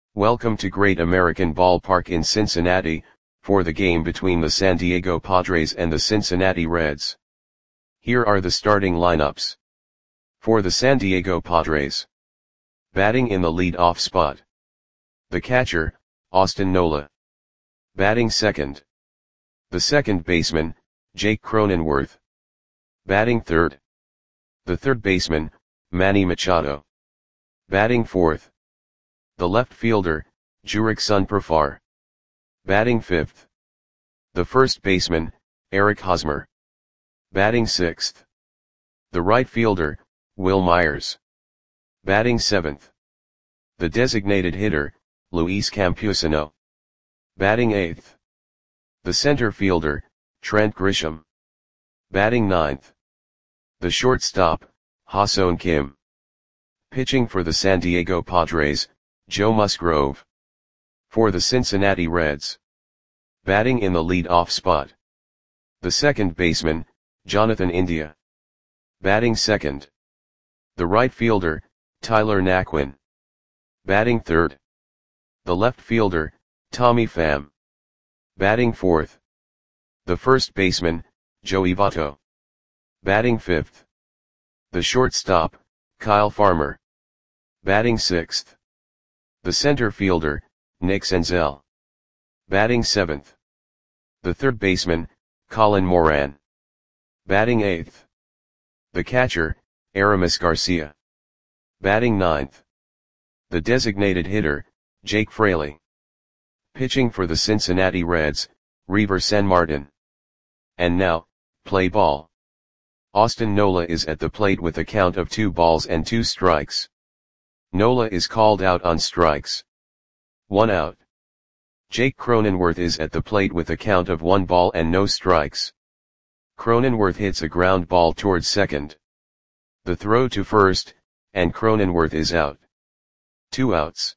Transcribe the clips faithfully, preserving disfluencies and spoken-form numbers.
Welcome to Great American Ballpark in Cincinnati, for the game between the San Diego Padres and the Cincinnati Reds. Here are the starting lineups. For the San Diego Padres. Batting in the lead-off spot. The catcher, Austin Nola. Batting second. The second baseman, Jake Cronenworth. Batting third. The third baseman, Manny Machado. Batting fourth. The left fielder, Jurickson Profar. Batting fifth. The first baseman, Eric Hosmer. Batting sixth. The right fielder, Wil Myers. Batting seventh. The designated hitter, Luis Campusano. Batting eighth. The center fielder, Trent Grisham. Batting ninth. The shortstop, Ha-Seong Kim. Pitching for the San Diego Padres, Joe Musgrove. For the Cincinnati Reds. Batting in the lead-off spot. The second baseman, Jonathan India. Batting second. The right fielder, Tyler Naquin. Batting third. The left fielder, Tommy Pham. Batting fourth. The first baseman, Joey Votto. Batting fifth. The shortstop, Kyle Farmer. Batting sixth. The center fielder, Nick Senzel. Batting seventh. The third baseman, Colin Moran. Batting eighth. The catcher, Aramis Garcia. Batting ninth. The designated hitter, Jake Fraley. Pitching for the Cincinnati Reds, Reiver Sanmartin. And now, play ball. Austin Nola is at the plate with a count of two balls and two strikes. Nola is called out on strikes. One out. Jake Cronenworth is at the plate with a count of one ball and no strikes. Cronenworth hits a ground ball towards second. The throw to first, and Cronenworth is out. Two outs.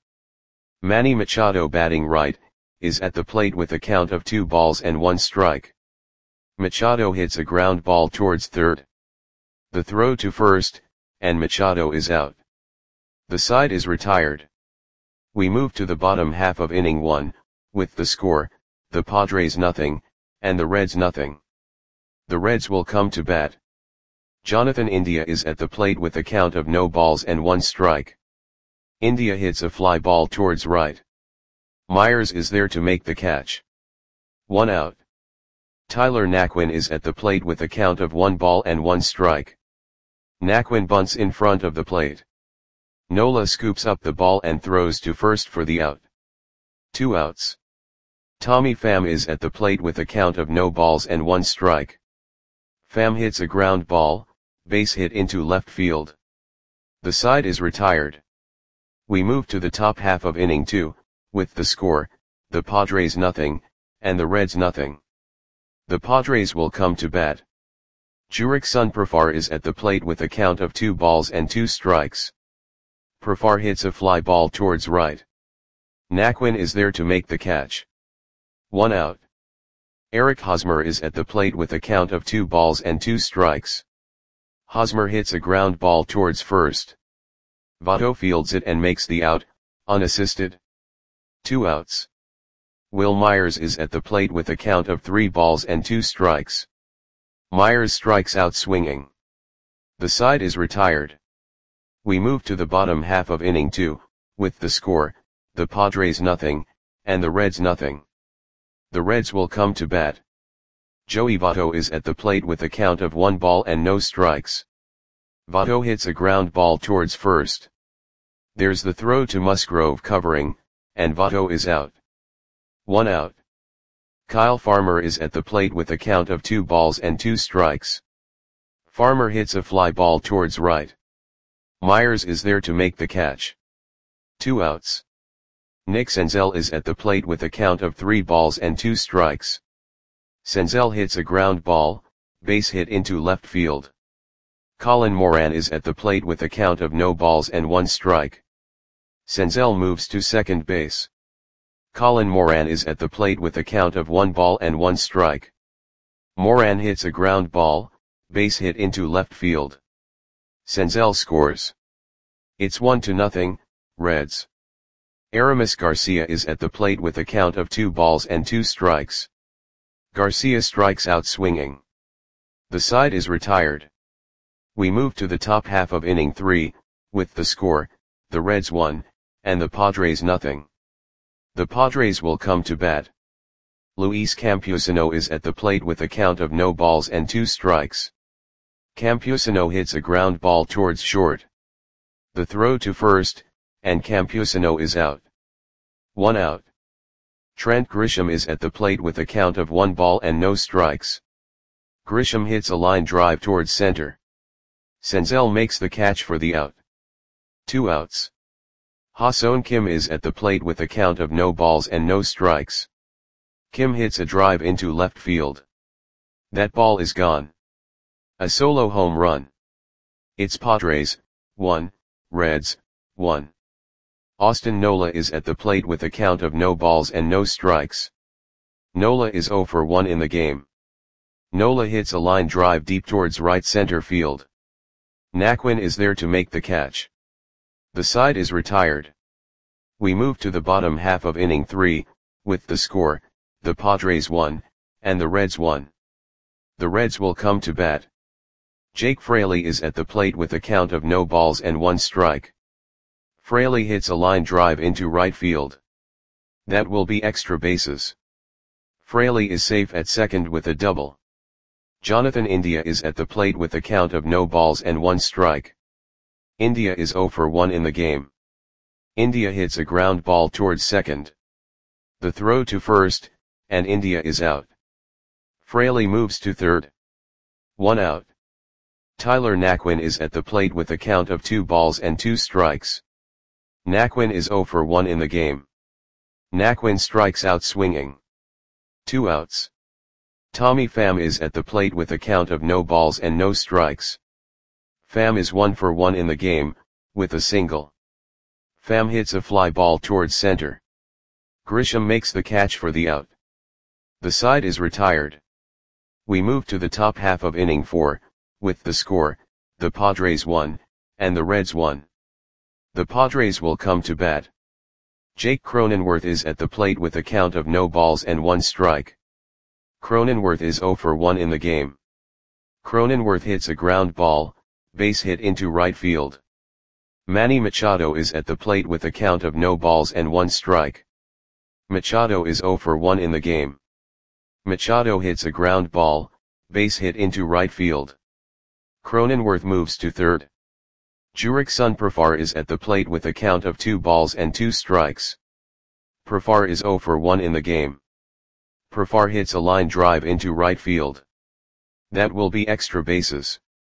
Manny Machado, batting right, is at the plate with a count of two balls and one strike. Machado hits a ground ball towards third. The throw to first, and Machado is out. The side is retired. We move to the bottom half of inning one, with the score, the Padres nothing, and the Reds nothing. The Reds will come to bat. Jonathan India is at the plate with a count of no balls and one strike. India hits a fly ball towards right. Myers is there to make the catch. One out. Tyler Naquin is at the plate with a count of one ball and one strike. Naquin bunts in front of the plate. Nola scoops up the ball and throws to first for the out. Two outs. Tommy Pham is at the plate with a count of no balls and one strike. Pham hits a ground ball, base hit into left field. The side is retired. We move to the top half of inning two, with the score, the Padres nothing, and the Reds nothing. The Padres will come to bat. Jurickson Profar is at the plate with a count of two balls and two strikes. Profar hits a fly ball towards right. Naquin is there to make the catch. One out. Eric Hosmer is at the plate with a count of two balls and two strikes. Hosmer hits a ground ball towards first. Votto fields it and makes the out, unassisted. Two outs. Wil Myers is at the plate with a count of three balls and two strikes. Myers strikes out swinging. The side is retired. We move to the bottom half of inning two, with the score, the Padres nothing, and the Reds nothing. The Reds will come to bat. Joey Votto is at the plate with a count of one ball and no strikes. Votto hits a ground ball towards first. There's the throw to Musgrove covering, and Votto is out. One out. Kyle Farmer is at the plate with a count of two balls and two strikes. Farmer hits a fly ball towards right. Myers is there to make the catch. Two outs. Nick Senzel is at the plate with a count of three balls and two strikes. Senzel hits a ground ball, base hit into left field. Colin Moran is at the plate with a count of no balls and one strike. Senzel moves to second base. Colin Moran is at the plate with a count of one ball and one strike. Moran hits a ground ball, base hit into left field. Senzel scores. It's one to nothing, Reds. Aramis Garcia is at the plate with a count of two balls and two strikes. Garcia strikes out swinging. The side is retired. We move to the top half of inning three, with the score, the Reds one, and the Padres nothing. The Padres will come to bat. Luis Campusano is at the plate with a count of no balls and two strikes. Campusano hits a ground ball towards short. The throw to first, and Campusano is out. One out. Trent Grisham is at the plate with a count of one ball and no strikes. Grisham hits a line drive towards center. Senzel makes the catch for the out. Two outs. Ha-Seong Kim is at the plate with a count of no balls and no strikes. Kim hits a drive into left field. That ball is gone. A solo home run. It's Padres, one, Reds, one. Austin Nola is at the plate with a count of no balls and no strikes. Nola is zero for one in the game. Nola hits a line drive deep towards right center field. Naquin is there to make the catch. The side is retired. We move to the bottom half of inning three, with the score, the Padres one, and the Reds one. The Reds will come to bat. Jake Fraley is at the plate with a count of no balls and one strike. Fraley hits a line drive into right field. That will be extra bases. Fraley is safe at second with a double. Jonathan India is at the plate with a count of no balls and one strike. India is zero for one in the game. India hits a ground ball towards second. The throw to first, and India is out. Fraley moves to third. One out. Tyler Naquin is at the plate with a count of two balls and two strikes. Naquin is zero for one in the game. Naquin strikes out swinging. Two outs. Tommy Pham is at the plate with a count of no balls and no strikes. Pham is one for one in the game, with a single. Pham hits a fly ball towards center. Grisham makes the catch for the out. The side is retired. We move to the top half of inning four, with the score, the Padres one, and the Reds one. The Padres will come to bat. Jake Cronenworth is at the plate with a count of no balls and one strike. Cronenworth is zero for one in the game. Cronenworth hits a ground ball, base hit into right field. Manny Machado is at the plate with a count of no balls and one strike. Machado is zero for one in the game. Machado hits a ground ball, base hit into right field. Cronenworth moves to third. Jurickson Profar is at the plate with a count of two balls and two strikes. Profar is zero for one in the game. Profar hits a line drive into right field. That will be extra bases.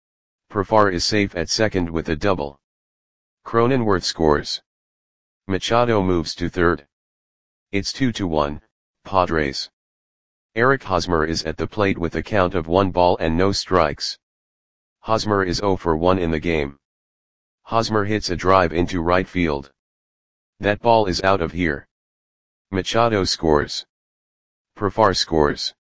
Profar is safe at second with a double. Cronenworth scores. Machado moves to third. It's two to one, Padres. Eric Hosmer is at the plate with a count of one ball and no strikes. Hosmer is zero for one in the game. Hosmer hits a drive into right field. That ball is out of here. Machado scores. Profar scores.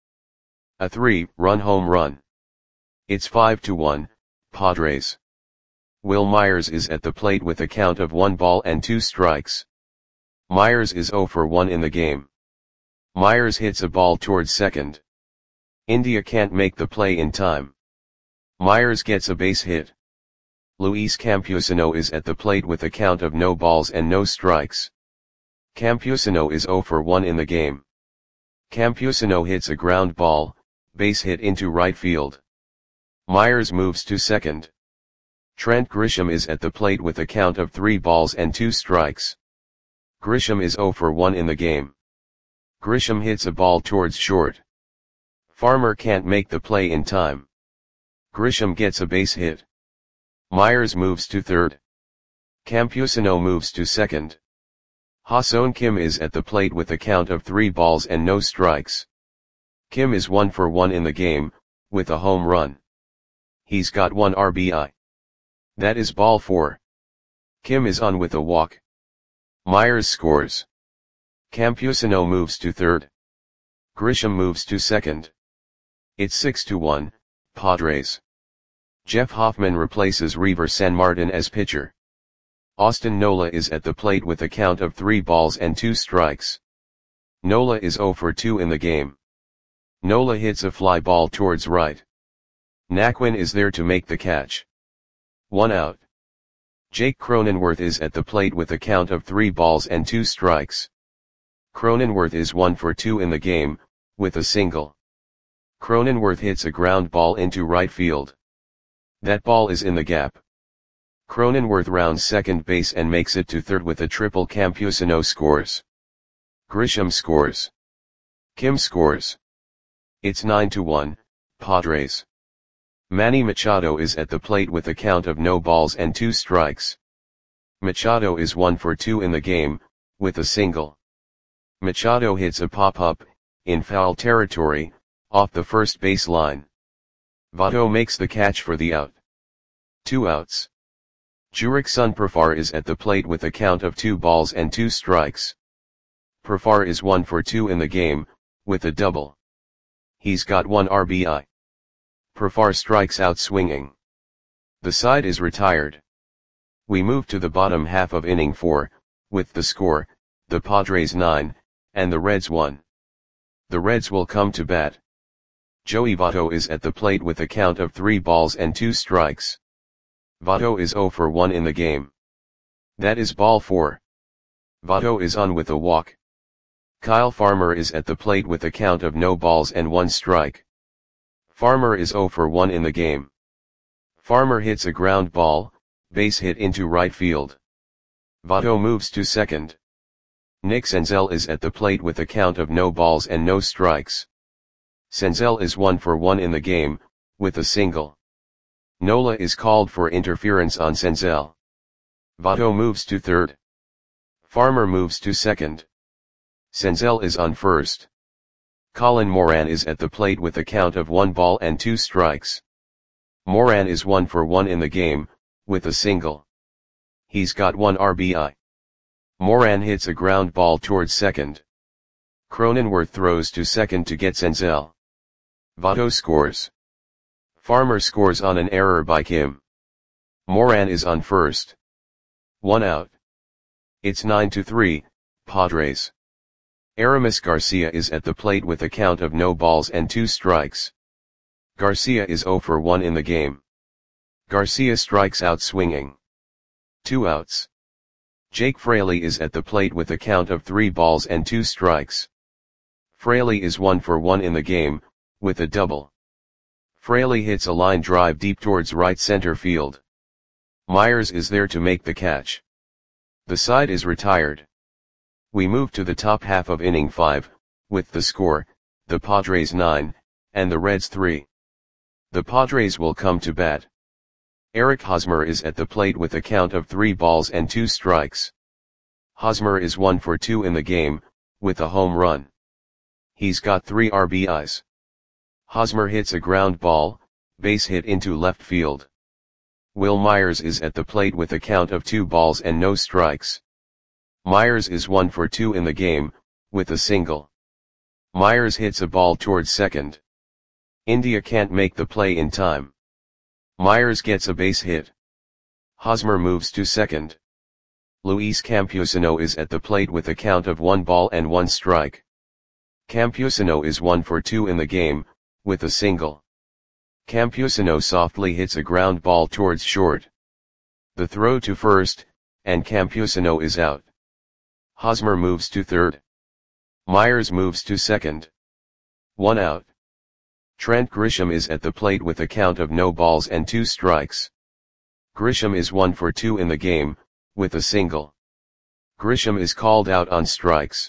A three-run home run. It's five to one, Padres. Will Myers is at the plate with a count of one ball and two strikes. Myers is zero for one in the game. Myers hits a ball towards second. India can't make the play in time. Myers gets a base hit. Luis Campusano is at the plate with a count of no balls and no strikes. Campusano is zero for one in the game. Campusano hits a ground ball, base hit into right field. Myers moves to second. Trent Grisham is at the plate with a count of three balls and two strikes. Grisham is zero for one in the game. Grisham hits a ball towards short. Farmer can't make the play in time. Grisham gets a base hit. Myers moves to third. Campusano moves to second. Ha-Seong Kim is at the plate with a count of three balls and no strikes. Kim is one for one in the game, with a home run. He's got one R B I. That is ball four. Kim is on with a walk. Myers scores. Campusano moves to third. Grisham moves to second. It's six to one, Padres. Jeff Hoffman replaces Reaver Sanmartin as pitcher. Austin Nola is at the plate with a count of three balls and two strikes. Nola is zero for two in the game. Nola hits a fly ball towards right. Naquin is there to make the catch. One out. Jake Cronenworth is at the plate with a count of three balls and two strikes. Cronenworth is one for two in the game, with a single. Cronenworth hits a ground ball into right field. That ball is in the gap. Cronenworth rounds second base and makes it to third with a triple. Campusano scores. Grisham scores. Kim scores. It's nine to one, Padres. Manny Machado is at the plate with a count of no balls and two strikes. Machado is one for two in the game, with a single. Machado hits a pop-up, in foul territory, off the first base line. Votto makes the catch for the out. Two outs. Jurickson Profar is at the plate with a count of two balls and two strikes. Profar is one for two in the game, with a double. He's got one R B I. Profar strikes out swinging. The side is retired. We move to the bottom half of inning four, with the score, the Padres nine, and the Reds one. The Reds will come to bat. Joey Votto is at the plate with a count of three balls and two strikes. Votto is zero for one in the game. That is ball four. Votto is on with a walk. Kyle Farmer is at the plate with a count of no balls and one strike. Farmer is zero for one in the game. Farmer hits a ground ball, base hit into right field. Votto moves to second. Nick Senzel is at the plate with a count of no balls and no strikes. Senzel is one for one in the game, with a single. Nola is called for interference on Senzel. Votto moves to third. Farmer moves to second. Senzel is on first. Colin Moran is at the plate with a count of one ball and two strikes. Moran is one for one in the game, with a single. He's got one R B I. Moran hits a ground ball towards second. Cronenworth throws to second to get Senzel. Votto scores. Farmer scores on an error by Kim. Moran is on first. One out. It's nine to three, Padres. Aramis Garcia is at the plate with a count of no balls and two strikes. Garcia is zero for one in the game. Garcia strikes out swinging. Two outs. Jake Fraley is at the plate with a count of three balls and two strikes. Fraley is one for one in the game, with a double. Fraley hits a line drive deep towards right center field. Myers is there to make the catch. The side is retired. We move to the top half of inning five, with the score, the Padres nine, and the Reds three. The Padres will come to bat. Eric Hosmer is at the plate with a count of three balls and two strikes. Hosmer is one for two in the game, with a home run. He's got three R B Is. Hosmer hits a ground ball, base hit into left field. Will Myers is at the plate with a count of two balls and no strikes. Myers is one for two in the game, with a single. Myers hits a ball towards second. India can't make the play in time. Myers gets a base hit. Hosmer moves to second. Luis Campusano is at the plate with a count of one ball and one strike. Campusano is one for two in the game, with a single. Campusano softly hits a ground ball towards short. The throw to first, and Campusano is out. Hosmer moves to third. Myers moves to second. One out. Trent Grisham is at the plate with a count of no balls and two strikes. Grisham is one for two in the game, with a single. Grisham is called out on strikes.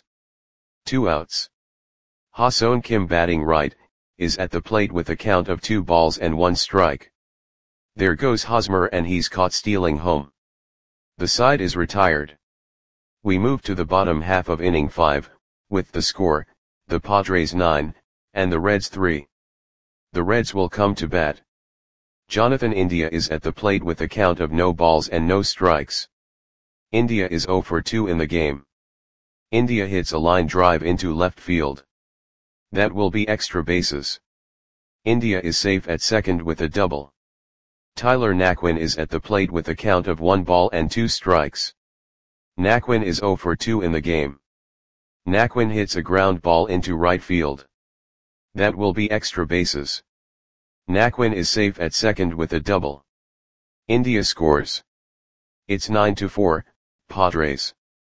Two outs. Ha-Seong Kim, batting right, is at the plate with a count of two balls and one strike. There goes Hosmer and he's caught stealing home. The side is retired. We move to the bottom half of inning five, with the score, the Padres nine, and the Reds three. The Reds will come to bat. Jonathan India is at the plate with a count of no balls and no strikes. India is zero for two in the game. India hits a line drive into left field. That will be extra bases. India is safe at second with a double. Tyler Naquin is at the plate with a count of one ball and two strikes. Naquin is zero for two in the game. Naquin hits a ground ball into right field. That will be extra bases. Naquin is safe at second with a double. India scores. It's nine to four, Padres.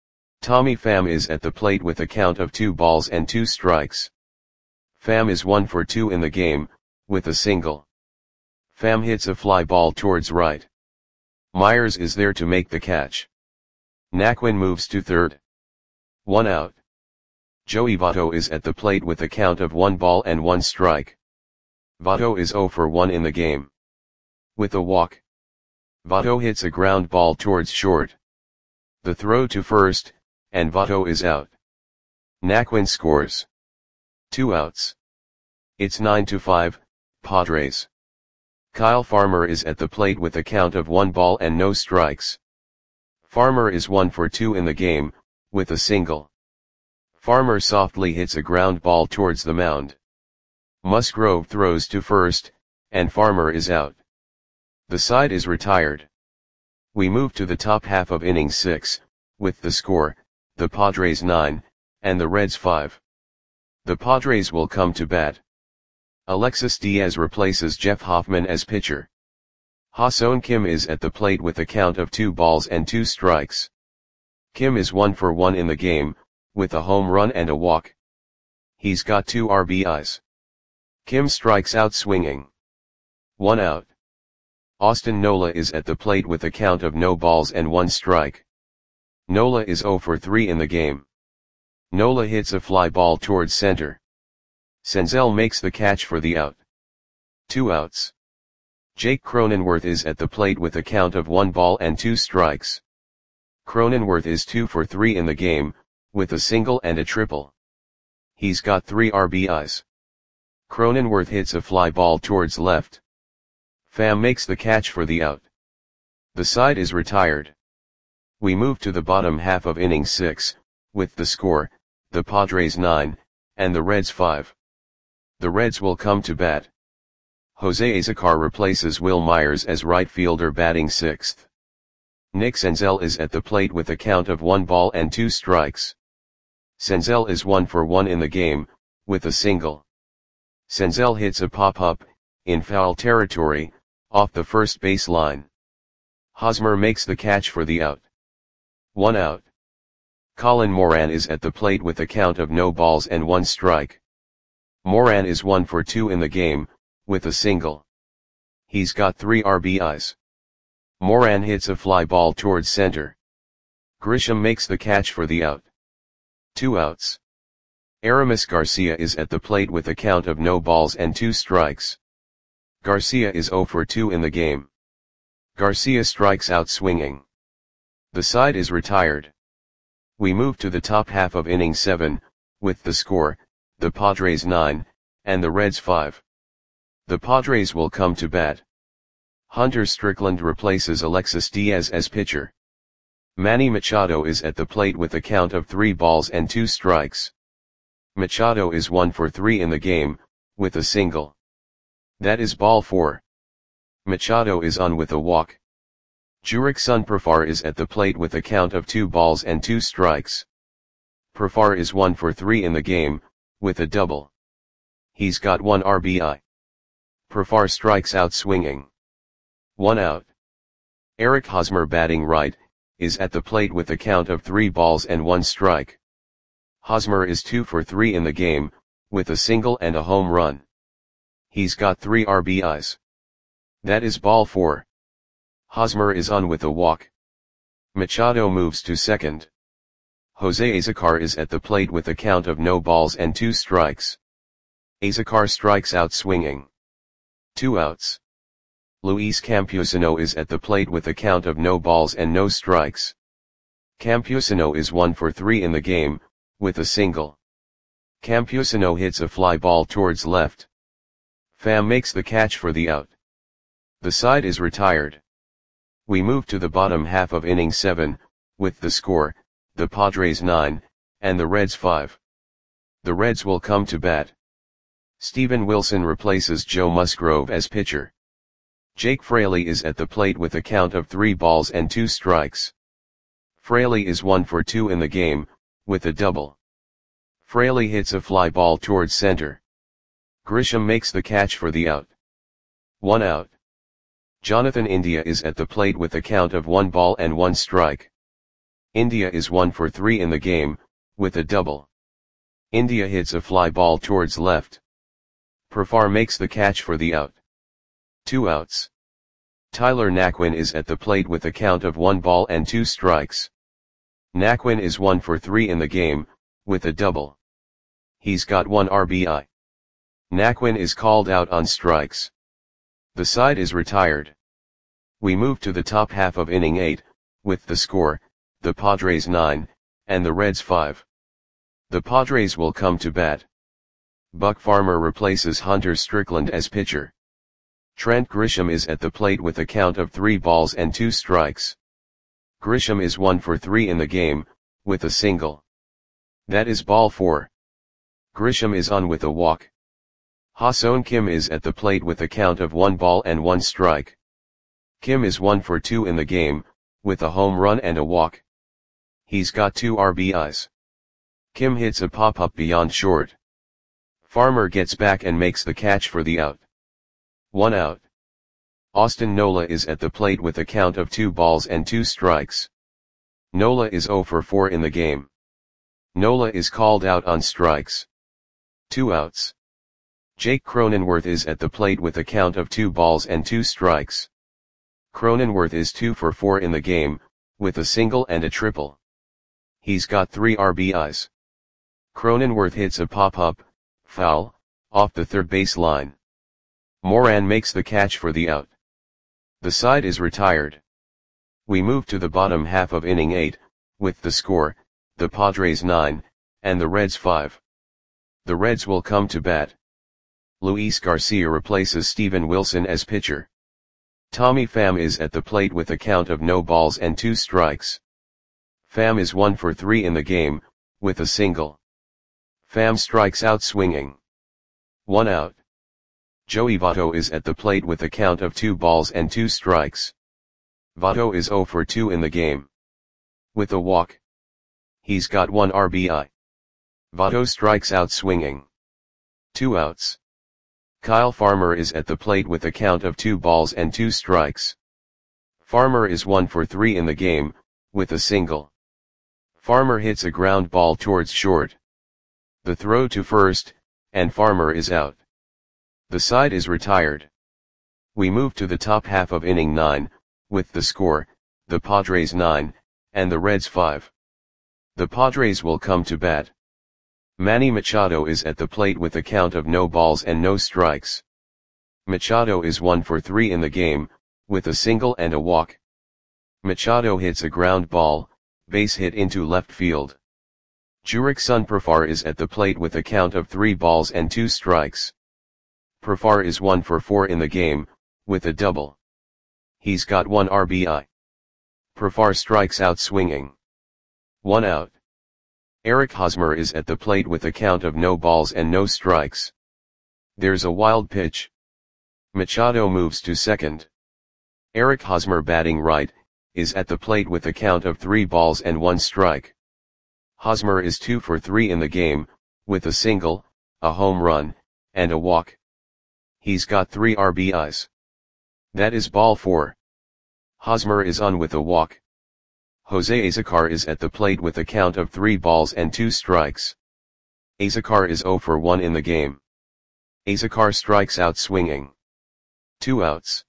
Tommy Pham is at the plate with a count of two balls and two strikes. Pham is one for two in the game, with a single. Pham hits a fly ball towards right. Myers is there to make the catch. Naquin moves to third. One out. Joey Votto is at the plate with a count of one ball and one strike. Votto is zero for one in the game. With a walk. Votto hits a ground ball towards short. The throw to first, and Votto is out. Naquin scores. Two outs. It's nine to five, Padres. Kyle Farmer is at the plate with a count of one ball and no strikes. Farmer is one for two in the game, with a single. Farmer softly hits a ground ball towards the mound. Musgrove throws to first, and Farmer is out. The side is retired. We move to the top half of inning six, with the score, the Padres nine, and the Reds five. The Padres will come to bat. Alexis Diaz replaces Jeff Hoffman as pitcher. Ha-Seong Kim is at the plate with a count of two balls and two strikes. Kim is one for one in the game, with a home run and a walk. He's got two R B Is. Kim strikes out swinging. One out. Austin Nola is at the plate with a count of no balls and one strike. Nola is zero for three in the game. Nola hits a fly ball towards center. Senzel makes the catch for the out. Two outs. Jake Cronenworth is at the plate with a count of one ball and two strikes. Cronenworth is two for three in the game, with a single and a triple. He's got three R B Is. Cronenworth hits a fly ball towards left. Pham makes the catch for the out. The side is retired. We move to the bottom half of inning six, with the score, the Padres nine, and the Reds five. The Reds will come to bat. Jose Azocar replaces Will Myers as right fielder batting sixth. Nick Senzel is at the plate with a count of one ball and two strikes. Senzel is one for one in the game, with a single. Senzel hits a pop-up, in foul territory, off the first base line. Hosmer makes the catch for the out. One out. Colin Moran is at the plate with a count of no balls and one strike. Moran is one for two in the game, with a single. He's got three R B Is. Moran hits a fly ball towards center. Grisham makes the catch for the out. Two outs. Aramis Garcia is at the plate with a count of no balls and two strikes. Garcia is zero for two in the game. Garcia strikes out swinging. The side is retired. We move to the top half of inning seven, with the score, the Padres nine, and the Reds five. The Padres will come to bat. Hunter Strickland replaces Alexis Diaz as pitcher. Manny Machado is at the plate with a count of three balls and two strikes. Machado is one for three in the game, with a single. That is ball four. Machado is on with a walk. Jurickson Profar is at the plate with a count of two balls and two strikes. Profar is one for three in the game, with a double. He's got one R B I. Profar strikes out swinging. One out. Eric Hosmer batting right, is at the plate with a count of three balls and one strike. Hosmer is two for three in the game, with a single and a home run. He's got three R B Is. That is ball four. Hosmer is on with a walk. Machado moves to second. Jose Azocar is at the plate with a count of no balls and two strikes. Azocar strikes out swinging. Two outs. Luis Campusano is at the plate with a count of no balls and no strikes. Campusano is one for three in the game, with a single. Campusano hits a fly ball towards left. Pham makes the catch for the out. The side is retired. We move to the bottom half of inning seven, with the score, the Padres nine, and the Reds five. The Reds will come to bat. Steven Wilson replaces Joe Musgrove as pitcher. Jake Fraley is at the plate with a count of three balls and two strikes. Fraley is one for two in the game, with a double. Fraley hits a fly ball towards center. Grisham makes the catch for the out. One out. Jonathan India is at the plate with a count of one ball and one strike. India is one for three in the game, with a double. India hits a fly ball towards left. Profar makes the catch for the out. Two outs. Tyler Naquin is at the plate with a count of one ball and two strikes. Naquin is one for three in the game, with a double. He's got one R B I. Naquin is called out on strikes. The side is retired. We move to the top half of inning eight, with the score, the Padres nine, and the Reds five. The Padres will come to bat. Buck Farmer replaces Hunter Strickland as pitcher. Trent Grisham is at the plate with a count of three balls and two strikes. Grisham is one for three in the game, with a single. That is ball four. Grisham is on with a walk. Ha-Seong Kim is at the plate with a count of one ball and one strike. Kim is one for two in the game, with a home run and a walk. He's got two R B Is. Kim hits a pop-up beyond short. Farmer gets back and makes the catch for the out. One out. Austin Nola is at the plate with a count of two balls and two strikes. Nola is zero for four in the game. Nola is called out on strikes. Two outs. Jake Cronenworth is at the plate with a count of two balls and two strikes. Cronenworth is two for four in the game, with a single and a triple. He's got three R B Is. Cronenworth hits a pop-up, foul, off the third base line. Moran makes the catch for the out. The side is retired. We move to the bottom half of inning eight, with the score, the Padres nine, and the Reds five. The Reds will come to bat. Luis Garcia replaces Steven Wilson as pitcher. Tommy Pham is at the plate with a count of no balls and two strikes. Pham is one for three in the game, with a single. Pham strikes out swinging. One out. Joey Votto is at the plate with a count of two balls and two strikes. Votto is zero for two in the game. With a walk. He's got one R B I. Votto strikes out swinging. Two outs. Kyle Farmer is at the plate with a count of two balls and two strikes. Farmer is one for three in the game, with a single. Farmer hits a ground ball towards short. The throw to first, and Farmer is out. The side is retired. We move to the top half of inning nine, with the score, the Padres nine, and the Reds five. The Padres will come to bat. Manny Machado is at the plate with a count of no balls and no strikes. Machado is one for three in the game, with a single and a walk. Machado hits a ground ball, base hit into left field. Jurickson Profar is at the plate with a count of three balls and two strikes. Profar is one for four in the game, with a double. He's got one R B I. Profar strikes out swinging. One out. Eric Hosmer is at the plate with a count of no balls and no strikes. There's a wild pitch. Machado moves to second. Eric Hosmer, batting right, is at the plate with a count of three balls and one strike. Hosmer is two for three in the game, with a single, a home run, and a walk. He's got three R B Is. That is ball four. Hosmer is on with a walk. Jose Azocar is at the plate with a count of three balls and two strikes. Azocar is zero for one in the game. Azocar strikes out swinging. Two outs.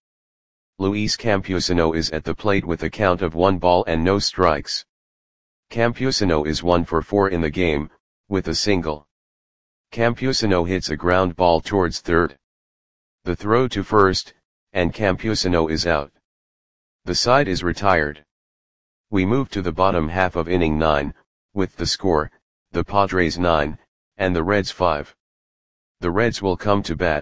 Luis Campusano is at the plate with a count of one ball and no strikes. Campusano is one for four in the game, with a single. Campusano hits a ground ball towards third. The throw to first, and Campusano is out. The side is retired. We move to the bottom half of inning nine, with the score, the Padres nine, and the Reds five. The Reds will come to bat.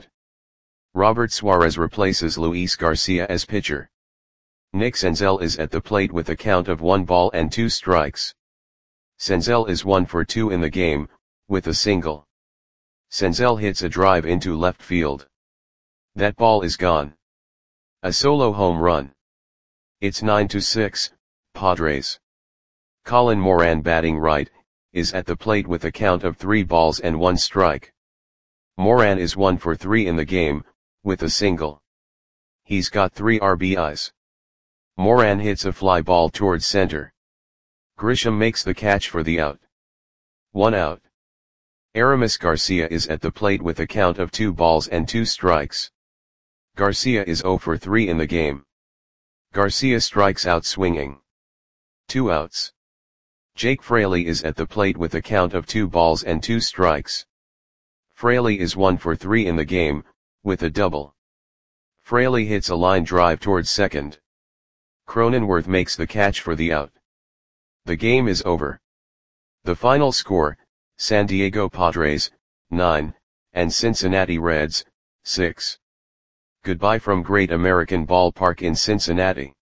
Robert Suarez replaces Luis Garcia as pitcher. Nick Senzel is at the plate with a count of one ball and two strikes. Senzel is one for two in the game, with a single. Senzel hits a drive into left field. That ball is gone. A solo home run. It's nine to six, Padres. Colin Moran, batting right, is at the plate with a count of three balls and one strike. Moran is one for three in the game, with a single. He's got three R B Is. Moran hits a fly ball towards center. Grisham makes the catch for the out. One out. Aramis Garcia is at the plate with a count of two balls and two strikes. Garcia is zero for three in the game. Garcia strikes out swinging. Two outs. Jake Fraley is at the plate with a count of two balls and two strikes. Fraley is one for three in the game, with a double. Fraley hits a line drive towards second. Cronenworth makes the catch for the out. The game is over. The final score, San Diego Padres, nine, and Cincinnati Reds, six. Goodbye from Great American Ballpark in Cincinnati.